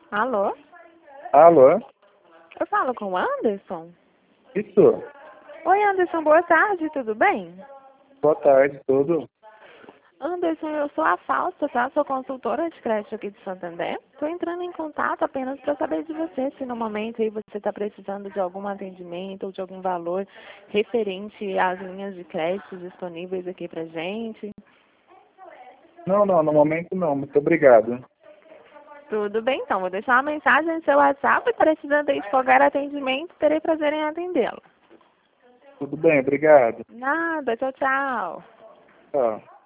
Alô? Alô? Eu falo com o Anderson? Isso. Oi, Anderson, boa tarde, tudo bem? Boa tarde, tudo? Anderson, eu sou a Fausta, tá? Sou consultora de crédito aqui de Santander. Estou entrando em contato apenas para saber de você, se no momento aí você está precisando de algum atendimento ou de algum valor referente às linhas de crédito disponíveis aqui pra gente. Não, no momento não. Muito obrigado. Tudo bem, então. Vou deixar uma mensagem no seu WhatsApp. Precisando aí de qualquer atendimento, terei prazer em atendê-lo. Tudo bem, obrigado. Nada, tchau, tchau. Tchau.